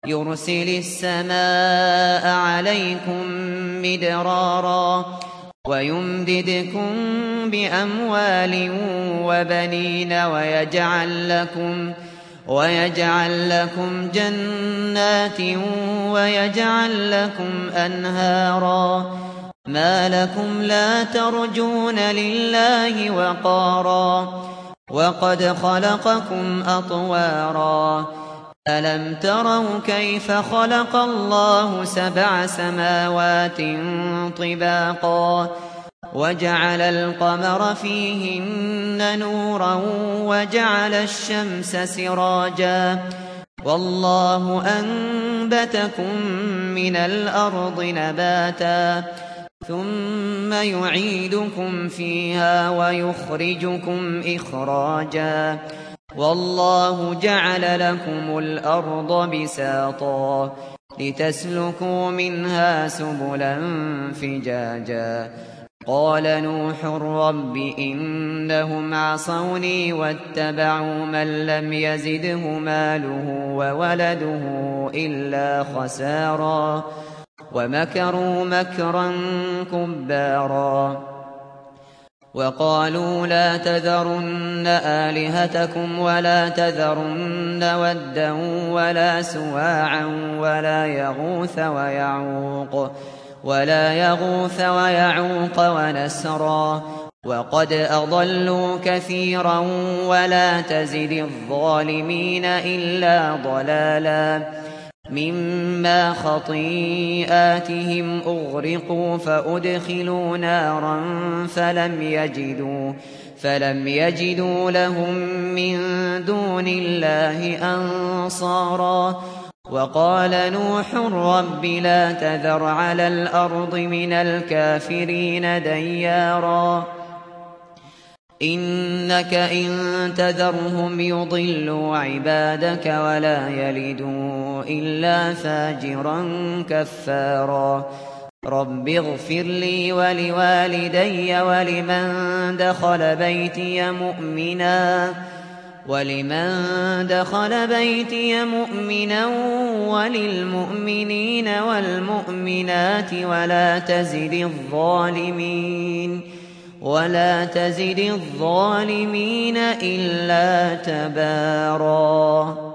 يرسل السماء عليكم مدرارا ويمددكم بأموال وبنين ويجعل لكم جنات ويجعل لكم أنهارا ما لكم لا ترجون لله وقارا وقد خلقكم أطوارا ألم تروا كيف خلق الله 7 سماوات طباقا وجعل القمر فيهن نورا وجعل الشمس سراجا والله أنبتكم من الأرض نباتا ثم يعيدكم فيها ويخرجكم إخراجا والله جعل لكم الأرض بساطا لتسلكوا منها سبلا فجاجا قال نوح رب إنهم عصوني واتبعوا من لم يزده ماله وولده إلا خسارا ومكروا مكرا كبارا وقالوا لا تذرن آلهتكم ولا تذرن ودا ولا سواعا ولا يغوث ويعوق ونسرا وقد أضلوا كثيرا ولا تزد الظالمين إلا ضلالا مما خطيئاتهم أغرقوا فأدخلوا نارا فلم يجدوا لهم من دون الله أنصارا وقال نوح رب لا تذر على الأرض من الكافرين ديارا إنك إن تذرهم يضلوا عبادك ولا يلدوا إلا فاجرا كفارا رب اغفر لي ولوالدي ولمن دخل بيتي مؤمنا وللمؤمنين والمؤمنات ولا تزد الظالمين إلا تبارا